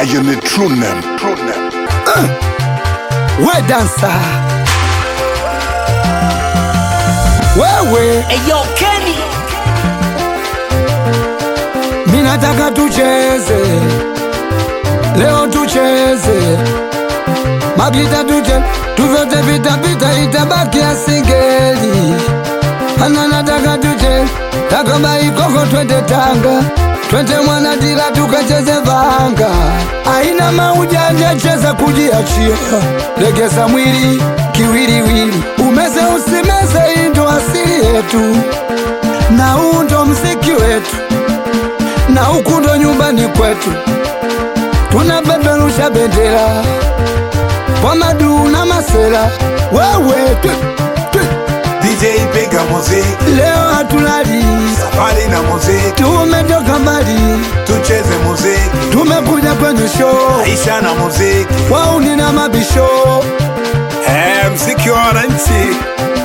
you need true name. We dancer. Wewe. Hey yo, Kenny. Mina nataka tucheze. Leo tucheze. Magita tucheze. Tuvyote vita itabaki ya singeli. Ana nataka tucheze. Takamba ikoko twende Tanga. Twende Mwanadila tukacheze vanga. Aina maujanja cheza kujiachia. Legeza mwili kiwiliwili. Umeze usimeze indo asili yetu. Na huu ndo mziki wetu. Na huku ndo nyumbani kwetu. Tunapeperusha bendera kwa madu na masela. Wewe DJ piga muziki, leo hatulali, safari na muziki, tumetoka mbali, tucheze muziki, tumekuja kwenye show, maisha na muziki, wauni na mabisho. mziki wa wananchi.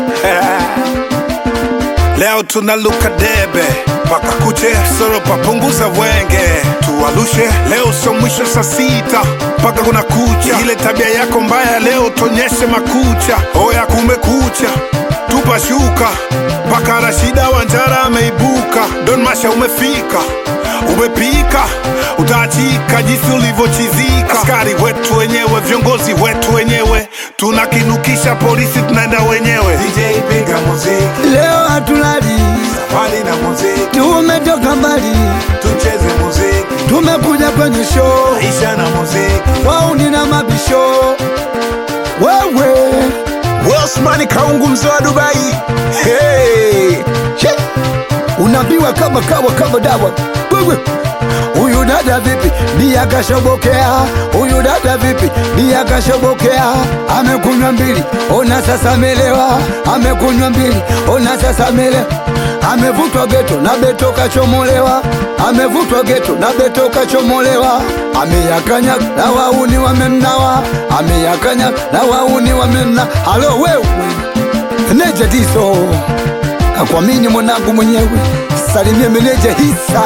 Leo tunaluka debe paka kuche, soro papunguza wenge, tuwalushe. Leo so mwisho saa 6 paka kuna kucha. Ile tabia yako mbaya leo tonyeshe makucha. Oya kumekucha, tupa shuka paka Rashida Wanjara ameibuka. Don Masha umefika, umepika, utaachika jinsi ulivyochizika. Askari wetu wenyewe, viongozi wetu wenyewe, tunakinukisha polisi tunaenda wenyewe. DJ piga muziki, Leo hatulali, safari na muziki, tumetoka mbali, tucheze muziki, tumekuja kwenye show, maisha na muziki, wauni na mabisho. Wewe Osmani Kaungu mzee wa Dubai. Hey, unaambiwa kama dawa. Wewe huyu dada vipi? Ni akashobokea. Huyu dada vipi? Ni akashobokea. Amekunywa mbili, ona sasa amelewa. Amekunywa mbili, ona sasa amelewa. Amevutwa geto na beto kachomolewa. Amevutwa geto na beto kachomolewa. Ameyakanya na wauni wamemnawa. Ameyakanya na wauni wamemna. Halo wewe Meneja Dizo, nakuamini mwanangu mwenyewe. Salimia Meneja Hisa.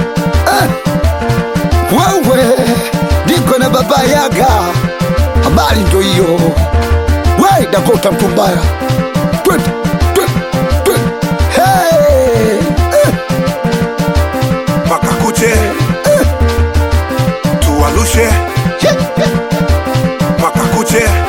Wewe Diko na Baba Yaga, habari ndo hiyo. Wewe Dakota Mtumbaya. Hey, paka kuche, tuwalushe paka kuche.